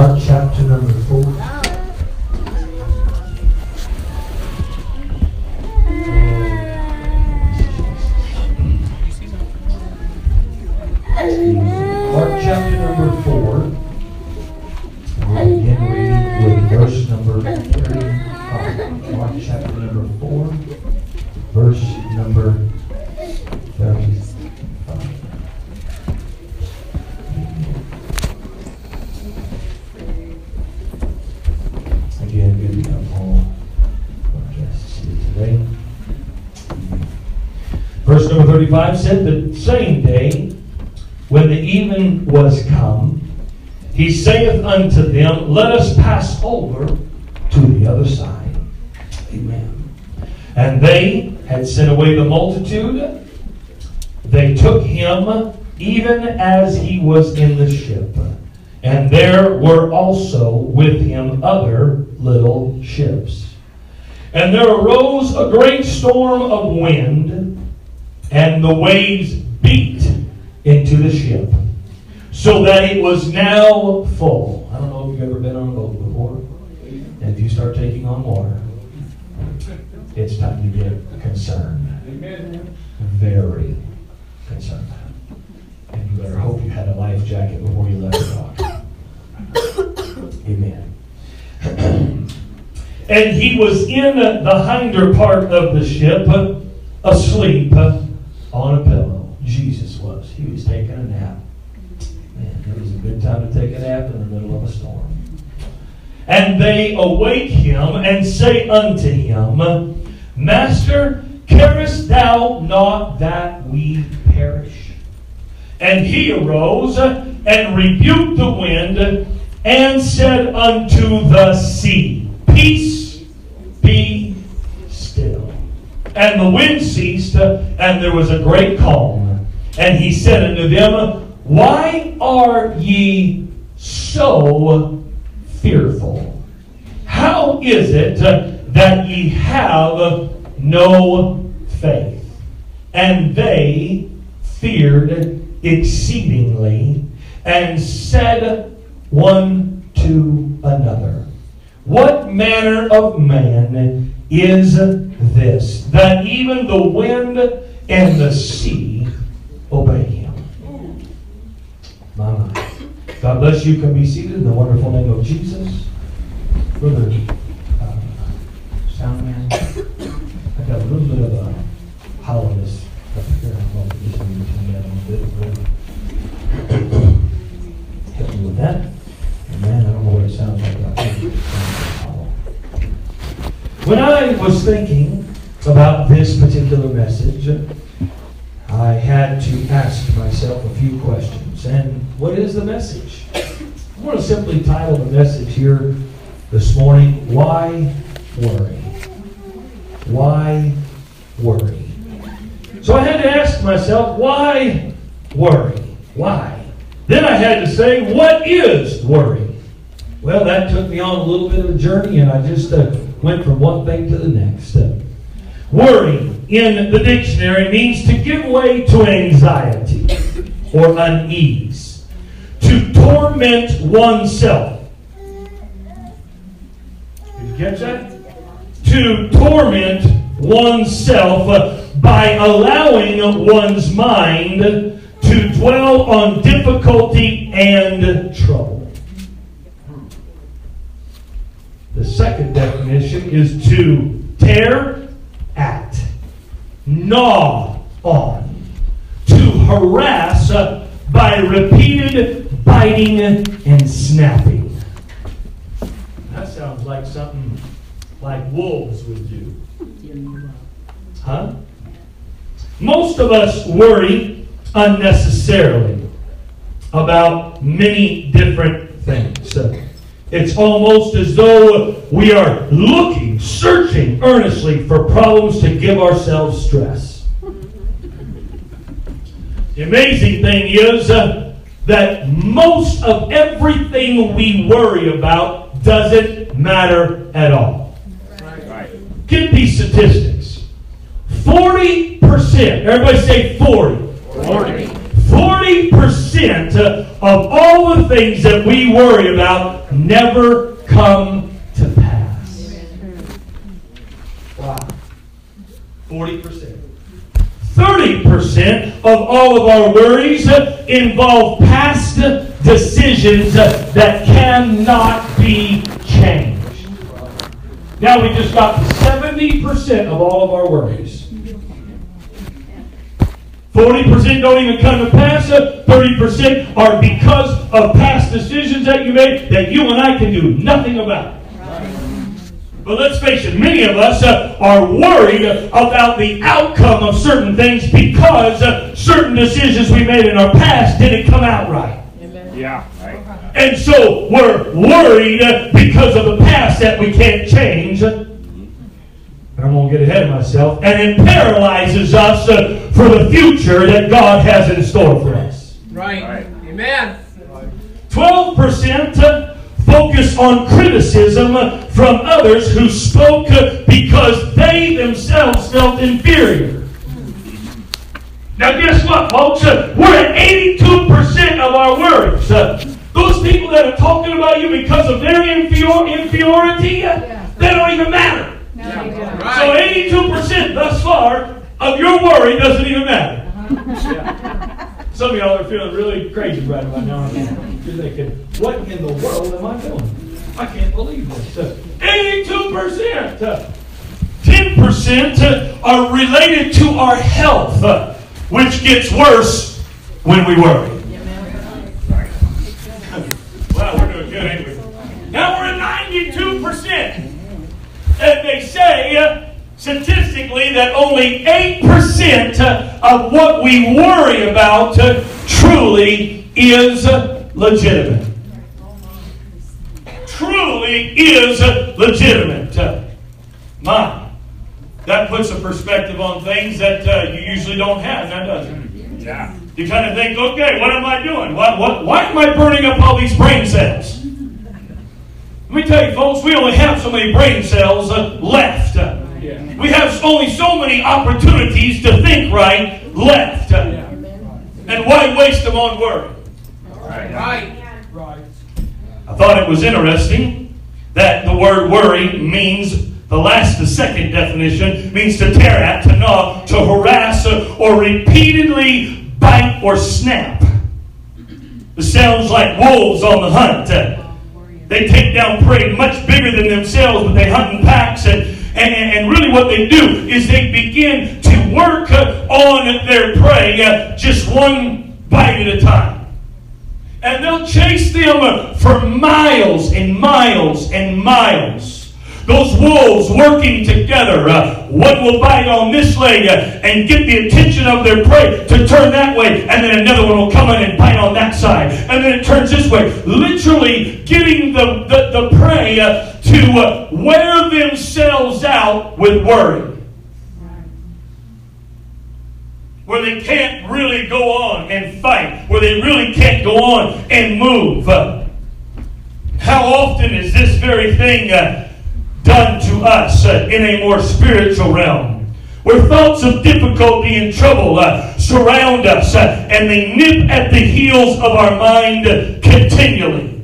Mark chapter number 4. Mark chapter number 4. We'll begin reading with verse number 35. Mark chapter number 4, verse number 35. Again, good to have all our guests here today. Verse number 35 said, the same day, when the even was come, he saith unto them, let us pass over to the other side. Amen. And they had sent away the multitude. They took him even as he was in the ship. And there were also with him other little ships. And there arose a great storm of wind, and the waves beat into the ship, so that it was now full. I don't know if you've ever been on a boat before. And if you start taking on water, it's time to get concerned. Amen. Very concerned. And you better hope you had a life jacket before you left the dock. Amen. And he was in the hinder part of the ship, asleep on a pillow. Jesus was. He was taking a nap. Man, it was a good time to take a nap in the middle of a storm. And they awake him and say unto him, Master, carest thou not that we perish? And he arose and rebuked the wind and said unto the sea, Peace, be still. And the wind ceased, and there was a great calm. And he said unto them, Why are ye so fearful? How is it that ye have no faith? And they feared exceedingly, and said one to another, What manner of man is this, that even the wind and the sea obey him? My. God bless you. Can be seated in the wonderful name of Jesus. Brother Soundman, I got a little bit of a hollowness up here. I don't know if this needs to get a little bit. Help me with that. Man, I don't know what it sounds like out here. When I was thinking about this particular message, I had to ask myself a few questions. And what is the message? I want to simply title the message here this morning, Why Worry? Why worry? So I had to ask myself, why worry? Why? Then I had to say, what is worry? Well, that took me on a little bit of a journey, and I just went from one thing to the next. Worry in the dictionary means to give way to anxiety or unease, to torment oneself. Did you catch that? To torment oneself by allowing one's mind to dwell on difficulty and trouble. The second definition is to tear at, gnaw on, to harass by repeated biting and snapping. That sounds like something like wolves would do. Huh? Most of us worry unnecessarily about many different things. It's almost as though we are looking, searching earnestly for problems to give ourselves stress. The amazing thing is that most of everything we worry about doesn't matter at all. Right. Get these statistics. 40%, everybody say 40. 40% of all the things that we worry about never come to pass. Wow. 40%. 30% of all of our worries involve past decisions that cannot be changed. Now we just got to 70% of all of our worries. 40% don't even come to pass. 30% are because of past decisions that you made that you and I can do nothing about. But let's face it, many of us are worried about the outcome of certain things because certain decisions we made in our past didn't come out right. Yeah, right. And so we're worried because of the past that we can't change. I won't get ahead of myself. And it paralyzes us for the future that God has in store for us. Right. Amen. 12% focus on criticism from others who spoke because they themselves felt inferior. Now guess what, folks? We're at 82% of our worries. Those people that are talking about you because of their inferiority, they don't even matter. So 82% thus far of your worry doesn't even matter. Some of y'all are feeling really crazy right about now. You're thinking, what in the world am I doing? I can't believe this. 82%. 10% are related to our health, which gets worse when we worry. Wow, we're doing good, ain't we? Now we're at 92%. And they say, statistically, that only 8% of what we worry about truly is legitimate. Truly is legitimate. That puts a perspective on things that you usually don't have, now doesn't it? Yeah. You kind of think, okay, what am I doing? Why am I burning up all these brain cells? Let me tell you, folks, we only have so many brain cells left. We have only so many opportunities to think right left. And why waste them on worry? Right. I thought it was interesting that the word worry means, the second definition, means to tear at, to gnaw, to harass, or repeatedly bite or snap. It sounds like wolves on the hunt. They take down prey much bigger than themselves, but they hunt in packs. And really what they do is they begin to work on their prey just one bite at a time. And they'll chase them for miles and miles and miles. Those wolves working together, one will bite on this leg and get the attention of their prey to turn that way, and then another one will come in and bite on that side, and then it turns this way, literally getting the prey to wear themselves out with worry, where they can't really go on and fight, where they really can't go on and move. How often is this very thing done to us in a more spiritual realm, where thoughts of difficulty and trouble surround us and they nip at the heels of our mind continually?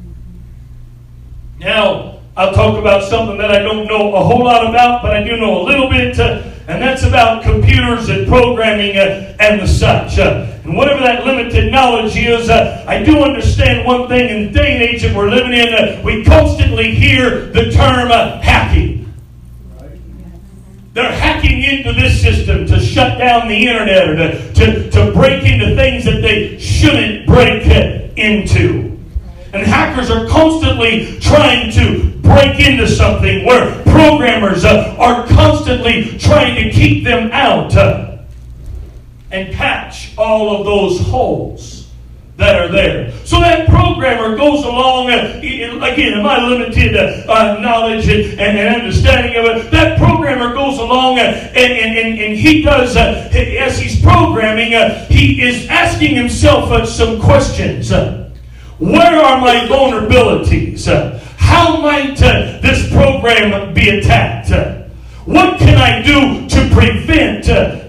Now, I'll talk about something that I don't know a whole lot about, but I do know a little bit, and that's about computers and programming and the such. And whatever that limited knowledge is, I do understand one thing in the day and age that we're living in. We constantly hear the term hacking. They're hacking into this system to shut down the internet or to break into things that they shouldn't break into. And hackers are constantly trying to break into something where programmers are constantly trying to keep them out and patch all of those holes that are there. So that programmer goes along, again, in my limited knowledge and understanding of it, that programmer goes along and he does, as he's programming, he is asking himself some questions. Where are my vulnerabilities? How might this program be attacked? What can I do to prevent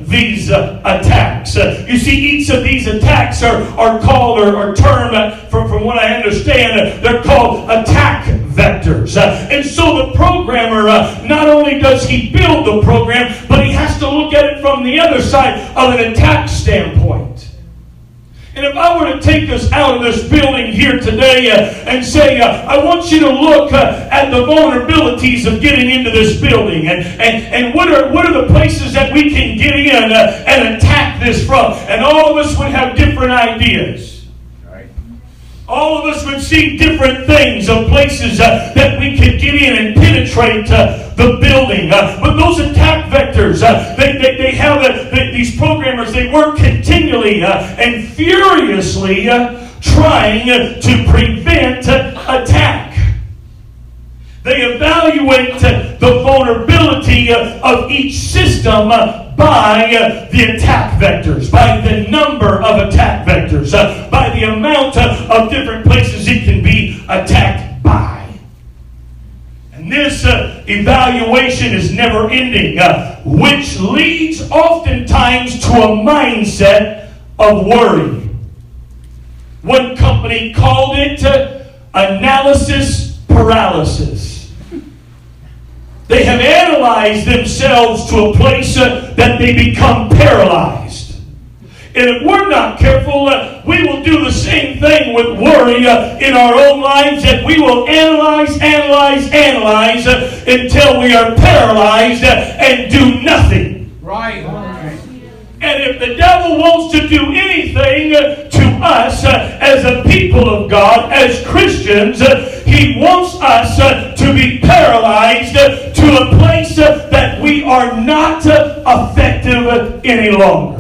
these attacks. You see, each of these attacks are called or termed, from what I understand, they're called attack vectors. And so the programmer, not only does he build the program, but he has to look at it from the other side of an attack standpoint. And if I were to take us out of this building here today and say, I want you to look at the vulnerabilities of getting into this building and what are the places that we can get in and attack this from. And all of us would have different ideas. All of us would see different things of places that we could get in and penetrate the building. But those attack vectors, they have these programmers, they work continually and furiously trying to prevent attack. They evaluate the vulnerability of each system by the attack vectors, by the number of attack vectors, by the amount of different places it can be attacked by. And this evaluation is never ending, which leads oftentimes to a mindset of worry. One company called it analysis paralysis. They have analyzed themselves to a place that they become paralyzed. And if we're not careful, we will do the same thing with worry in our own lives, that we will analyze until we are paralyzed and do nothing. Right. And if the devil wants to do anything to us as a people of God, as Christians, he wants us to be paralyzed to a place that we are not effective any longer.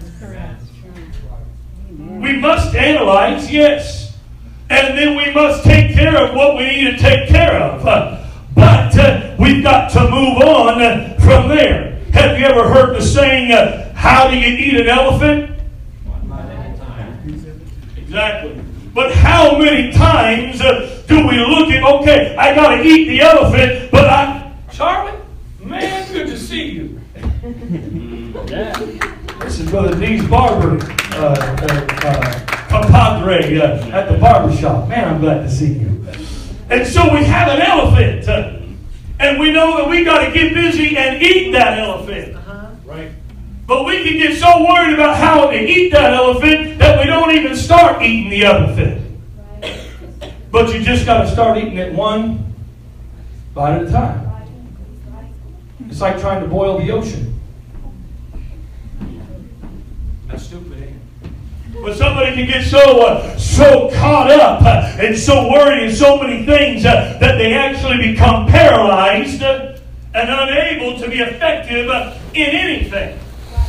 We must analyze, yes. And then we must take care of what we need to take care of. But we've got to move on from there. Have you ever heard the saying, how do you eat an elephant? One bite at a time. Exactly. But how many times do we look at, okay, I got to eat the elephant, but Charlie, man, good to see you. This is Brother Dee's barber, compadre at the barbershop. Man, I'm glad to see you. And so we have an elephant. And we know that we got to get busy and eat that elephant. Right. But we can get so worried about how to eat that elephant that we don't even start eating the elephant. But you just got to start eating it one bite at a time. It's like trying to boil the ocean. That's stupid, ain't it? But somebody can get so caught up and so worried in so many things that they actually become paralyzed and unable to be effective in anything.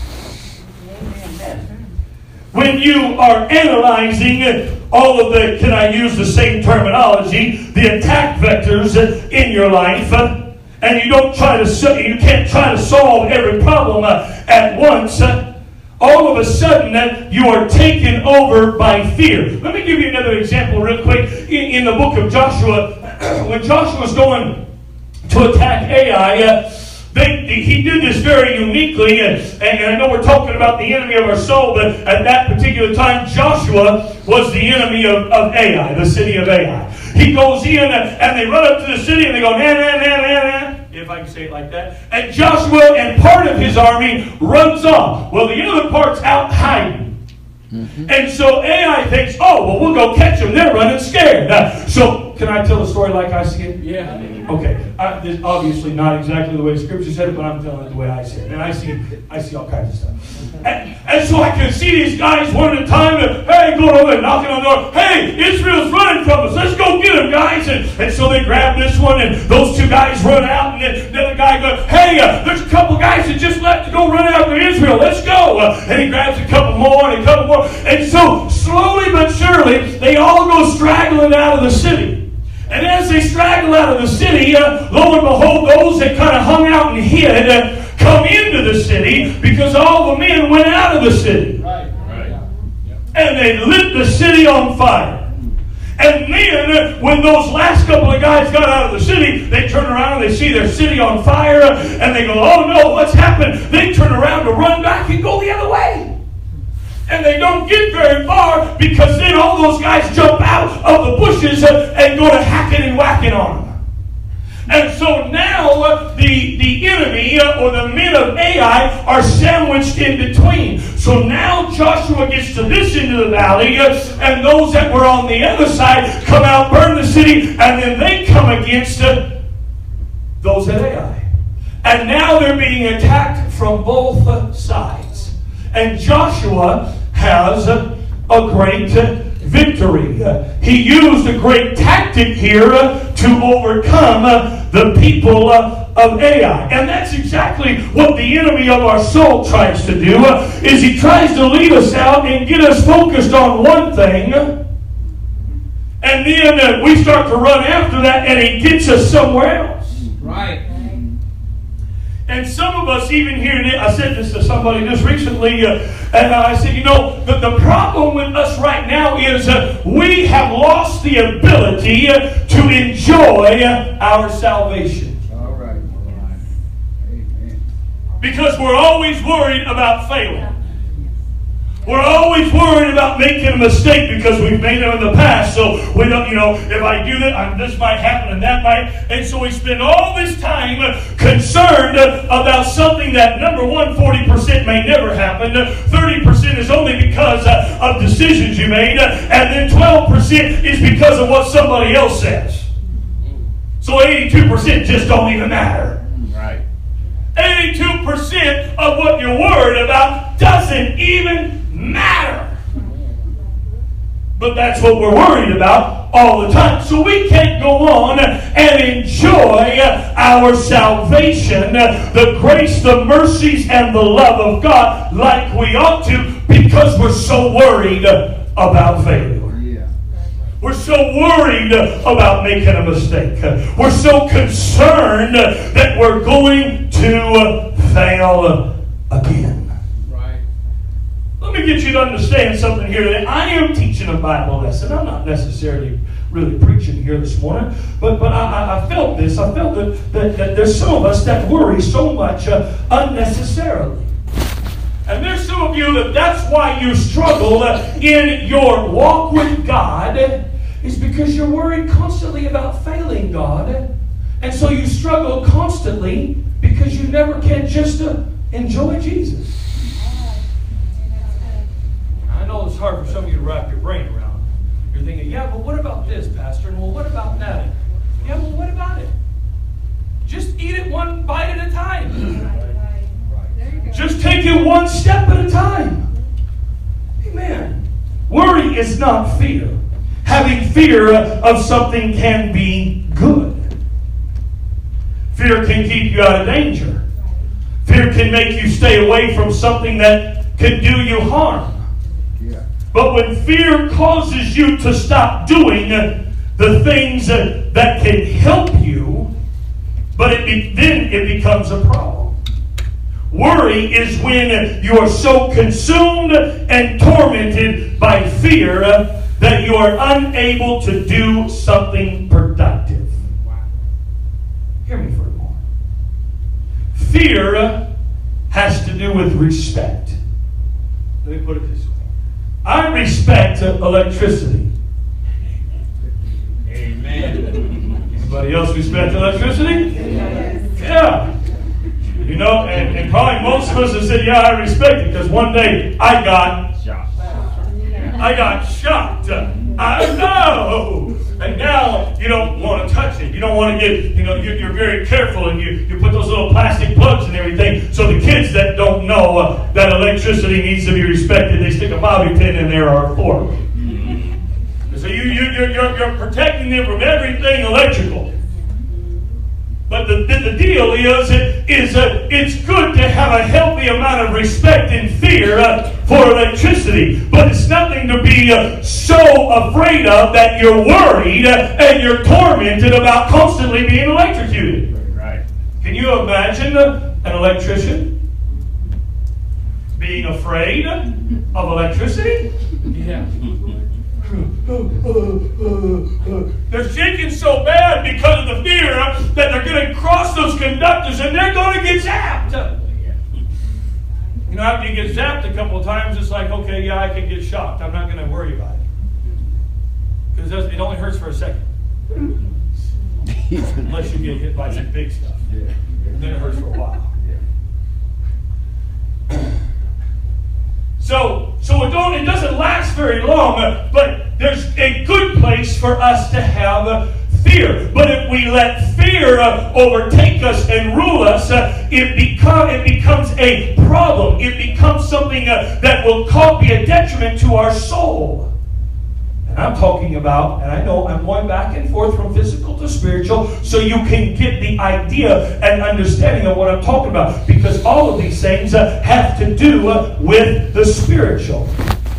When you are analyzing all of the, can I use the same terminology, the attack vectors in your life, and you can't try to solve every problem at once, all of a sudden you are taken over by fear. Let me give you another example real quick. In the book of Joshua, when Joshua was going to attack Ai, he did this very uniquely, and I know we're talking about the enemy of our soul, but at that particular time, Joshua was the enemy of Ai, the city of Ai. He goes in, and they run up to the city, and they go, nah, nah, nah, nah, nah, if I can say it like that. And Joshua and part of his army runs off. Well, the other part's out hiding. Mm-hmm. And so Ai thinks, oh, well, we'll go catch them. They're running scared. So, can I tell the story like I see it? Yeah. Okay. This obviously not exactly the way the Scripture said it, but I'm telling it the way I see it. And I see all kinds of stuff. And so I can see these guys one at a time. Hey, going over there, knocking on the door. Hey, Israel's running from us. Let's go get them, guys. And so they grab this one, and those two guys run out. And then the other guy goes, hey, there's a couple guys that just left to go run after Israel. Let's go. And he grabs a couple more and a couple more. And so slowly but surely, they all go straggling out of the city. And as they straggle out of the city, lo and behold, those that kind of hung out and hid come into the city because all the men went out of the city. Right. And they lit the city on fire. And then, when those last couple of guys got out of the city, they turn around and they see their city on fire, and they go, oh no, what's happened? They turn around to run back and go the other way. And they don't get very far, because then all those guys jump out of the bushes and go to hacking and whacking on them. And so now the enemy or the men of Ai are sandwiched in between. So now Joshua gets to this end of the valley, and those that were on the other side come out, burn the city, and then they come against those at Ai. And now they're being attacked from both sides. And Joshua has a great victory. He used a great tactic here to overcome the people of Ai. And that's exactly what the enemy of our soul tries to do, is he tries to lead us out and get us focused on one thing, and then we start to run after that, and he gets us somewhere else. Right. And some of us, even here today, I said this to somebody just recently, and I said, the problem with us right now is we have lost the ability to enjoy our salvation. All right. Amen. Because we're always worried about failing. We're always worried about making a mistake because we've made them in the past. So we don't, if I do that, this might happen and that might. And so we spend all this time concerned about something that, number one, 40% may never happen. 30% is only because of decisions you made. And then 12% is because of what somebody else says. So 82% just don't even matter. Right. 82% of what you're worried about doesn't even matter. But that's what we're worried about all the time. So we can't go on and enjoy our salvation, the grace, the mercies, and the love of God like we ought to, because we're so worried about failure. We're so worried about making a mistake. We're so concerned that we're going to fail again. Right. Let me get you to understand something here today. I am teaching a Bible lesson. I'm not necessarily really preaching here this morning, but I felt this. I felt that there's some of us that worry so much unnecessarily. And there's some of you that's why you struggle in your walk with God, is because you're worried constantly about failing God. And so you struggle constantly because you never can just enjoy Jesus. I know it's hard for some of you to wrap your brain around. You're thinking, yeah, but what about this, Pastor? And well, what about that? Yeah, well, what about it? Just eat it one bite at a time. Just take it one step at a time. Amen. Worry is not fear. Having fear of something can be good. Fear can keep you out of danger. Fear can make you stay away from something that could do you harm. Yeah. But when fear causes you to stop doing the things that can help you, but then it becomes a problem. Worry is when you are so consumed and tormented by fear that you are unable to do something productive. Hear me for a moment. Fear has to do with respect. Let me put it this way. I respect electricity. Amen. Anybody else respect electricity? Yes. Yeah. And probably most of us have said, yeah, I respect it, because one day I got shocked. I know. And now you don't want to touch it. You don't want to get, you're very careful, and you put those little plastic plugs and everything. So the kids that don't know that electricity needs to be respected, they stick a bobby pin in there or a fork. So you're protecting them from everything electrical. But the deal is it's good to have a healthy amount of respect and fear for electricity. But it's nothing to be so afraid of that you're worried and you're tormented about constantly being electrocuted. Right. Can you imagine an electrician being afraid of electricity? Yeah. They're shaking so bad because of the fear that they're going to cross those conductors and they're going to get zapped. You know, after you get zapped a couple of times, it's like, okay, yeah, I can get shocked. I'm not going to worry about it. Because it only hurts for a second. Unless you get hit by some big stuff. And then it hurts for a while. So it doesn't last very long, but there's a good place for us to have fear. But if we let fear overtake us and rule us, it becomes a problem. It becomes something that will be a detriment to our soul. And I'm talking about, and I know I'm going back and forth from physical to spiritual, so you can get the idea and understanding of what I'm talking about. Because all of these things have to do with the spiritual.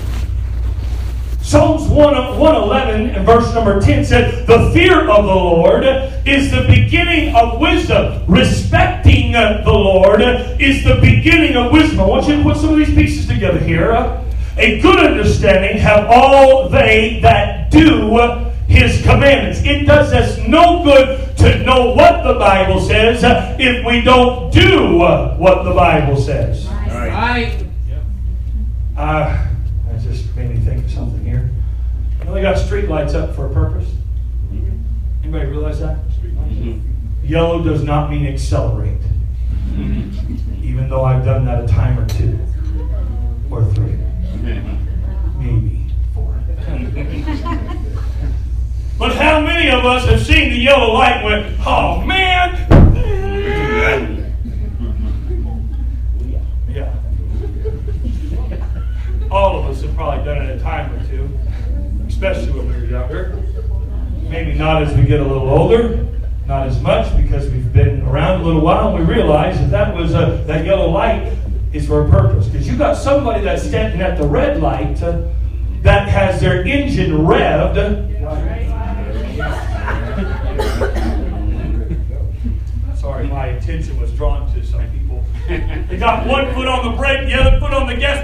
Psalms 111 and verse number 10 said, "The fear of the Lord is the beginning of wisdom." Respecting the Lord is the beginning of wisdom. I want you to put some of these pieces together here. A good understanding have all they that do His commandments. It does us no good to know what the Bible says if we don't do what the Bible says. Right. That just made me think of something here. You know, they got street lights up for a purpose. Anybody realize that? Yellow does not mean accelerate. Even though I've done that a time or two or three. Maybe 4. But how many of us have seen the yellow light and went, oh man! Yeah. All of us have probably done it a time or two, especially when we were younger. Maybe not as we get a little older, not as much because we've been around a little while and we realize that that yellow light is for a purpose. Because you got somebody that's standing at the red light that has their engine revved. Sorry, my attention was drawn to some people. They got one foot on the brake, the other foot on the gas.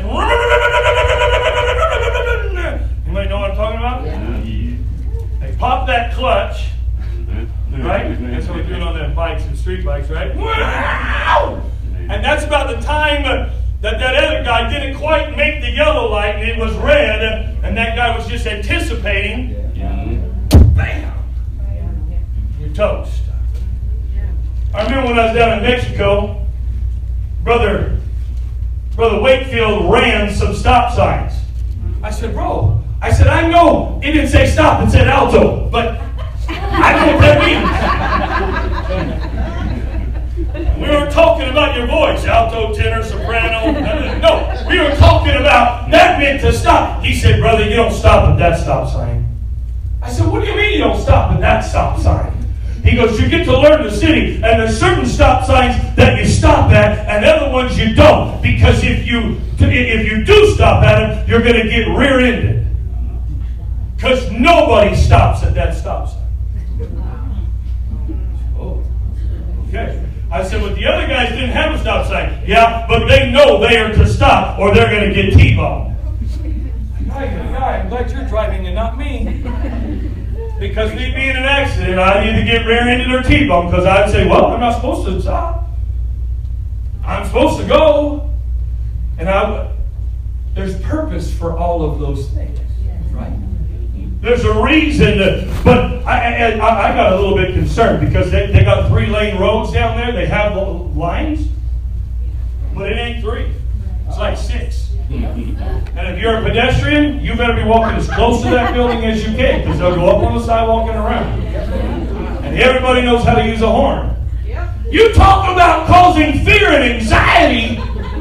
Anybody know what I'm talking about? They pop that clutch, right? That's what we're doing on them bikes and street bikes, right? And that's about the time that other guy didn't quite make the yellow light and it was red, and that guy was just anticipating. Bam! You're toast. I remember when I was down in Mexico, Brother Wakefield ran some stop signs. I said, bro, I know it didn't say stop, it said alto, but I know what that means. We weren't talking about your voice, alto, tenor, soprano. No, we were talking about that meant to stop. He said, brother, you don't stop at that stop sign. I said, what do you mean you don't stop at that stop sign? He goes, you get to learn the city, and there's certain stop signs that you stop at, and other ones you don't. Because if you do stop at them, you're going to get rear-ended. Because nobody stops at that stop sign. Oh, okay. I said, but the other guys didn't have a stop sign. Yeah, but they know they are to stop, or they're going to get T-boned. I'm glad you're driving and not me. Because me being in an accident, I'd either get rear-ended or T-boned, because I'd say, well, I'm not supposed to stop. I'm supposed to go. And there's purpose for all of those things, right? There's a reason, but I got a little bit concerned because they got 3-lane roads down there. They have lines, but it ain't 3. It's like 6. And if you're a pedestrian, you better be walking as close to that building as you can, because they'll go up on the sidewalk and around. And everybody knows how to use a horn. You talk about causing fear and anxiety.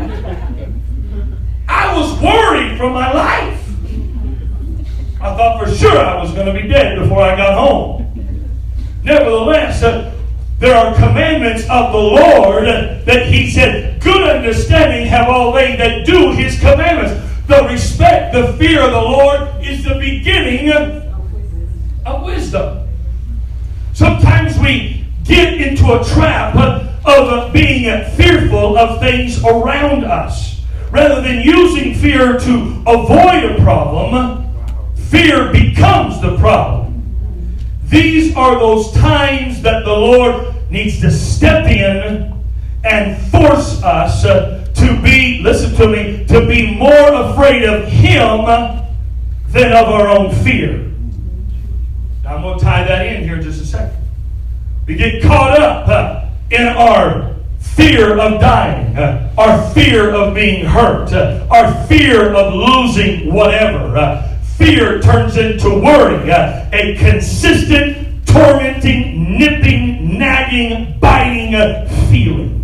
I was worried for my life. I thought for sure I was going to be dead before I got home. Nevertheless, there are commandments of the Lord that He said, good understanding have all they that do His commandments. The respect, the fear of the Lord is the beginning of wisdom. Sometimes we get into a trap of being fearful of things around us. Rather than using fear to avoid a problem, fear becomes the problem. These are those times that the Lord needs to step in and force us to be, listen to me, to be more afraid of Him than of our own fear. Now I'm going to tie that in here in just a second. We get caught up in our fear of dying, our fear of being hurt, our fear of losing whatever. Fear turns into worry, a consistent, tormenting, nipping, nagging, biting feeling.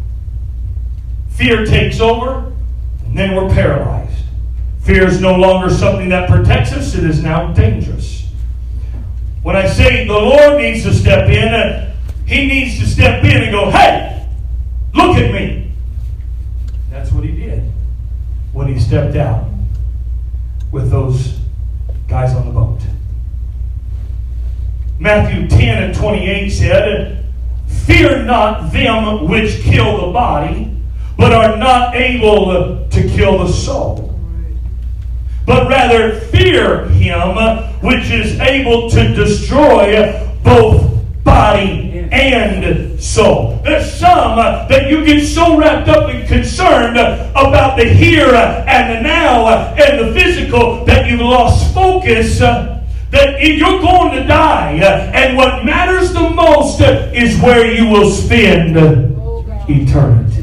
Fear takes over, and then we're paralyzed. Fear is no longer something that protects us, it is now dangerous. When I say the Lord needs to step in, He needs to step in and go, hey, look at me. That's what He did when He stepped out with those guys on the boat. Matthew 10:28 said, fear not them which kill the body, but are not able to kill the soul. But rather fear Him which is able to destroy both body and soul. There's some that you get so wrapped up and concerned about the here and the now and the physical that you've lost focus that you're going to die. And what matters the most is where you will spend eternity.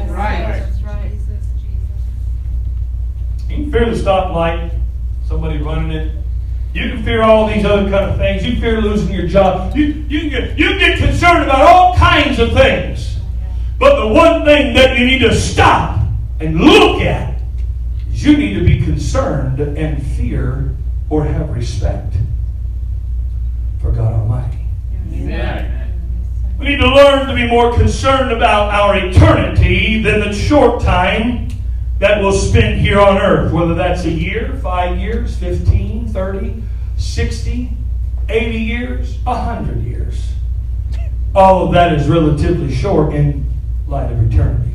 You can fear the stoplight, somebody running it. You can fear all these other kind of things. You fear losing your job. You can get concerned about all kinds of things. But the one thing that you need to stop and look at is you need to be concerned and fear or have respect for God Almighty. Amen. We need to learn to be more concerned about our eternity than the short time that we'll spend here on earth, whether that's a year, 5 years, 15, 30, 60, 80 years, 100 years. All of that is relatively short in light of eternity.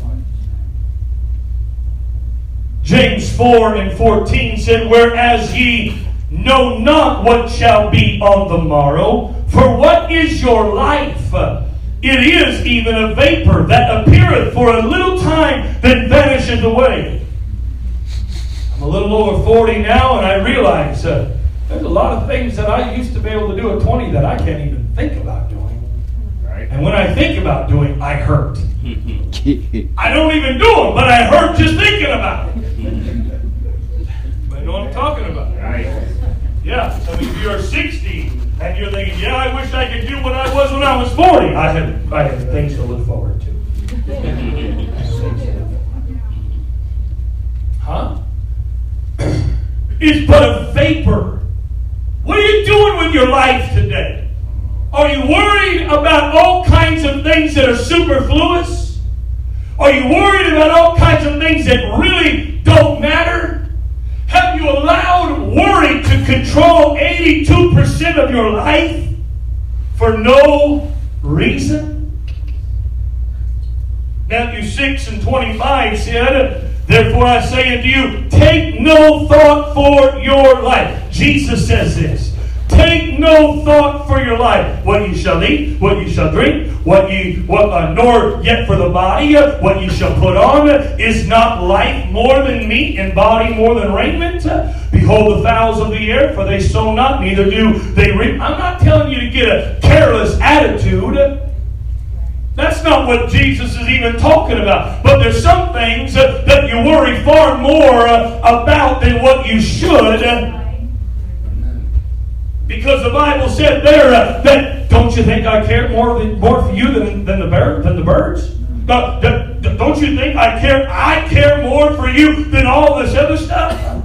James 4:14 said, whereas ye know not what shall be on the morrow, for what is your life? It is even a vapor that appeareth for a little time, then vanisheth away. I'm a little over 40 now, and I realize there's a lot of things that I used to be able to do at 20 that I can't even think about doing. Right. And when I think about doing, I hurt. I don't even do them, but I hurt just thinking about it. But you know what I'm talking about. Right. Yeah, some of you are 60, and you're thinking, yeah, I wish I could do what I was when I was 40. I had things to look forward to. Huh? It's but a vapor. What are you doing with your life today? Are you worried about all kinds of things that are superfluous? Are you worried about all kinds of things that really don't matter? Have you allowed worry to control 82% of your life for no reason? Matthew 6:25 said, therefore I say unto you, take no thought for your life. Jesus says this. Take no thought for your life, what you shall eat, what you shall drink, nor yet for the body, what you shall put on. Is not life more than meat, and body more than raiment? Behold the fowls of the air, for they sow not, neither do they reap. I'm not telling you to get a careless attitude. That's not what Jesus is even talking about. But there's some things that you worry far more about than what you should. Because the Bible said there that, don't you think I care more for you than the birds? Don't you think I care more for you than all this other stuff?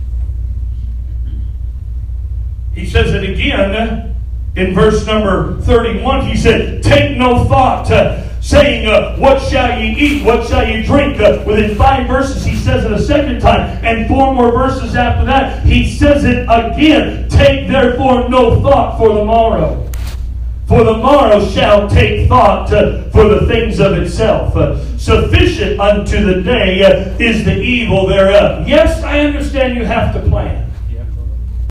He says it again in verse number 31. He said, take no thought, saying, what shall ye eat? What shall ye drink? Within 5 verses, he says it a second time. And 4 more verses after that, he says it again. Take therefore no thought for the morrow. For the morrow shall take thought for the things of itself. Sufficient unto the day is the evil thereof. Yes, I understand you have to plan.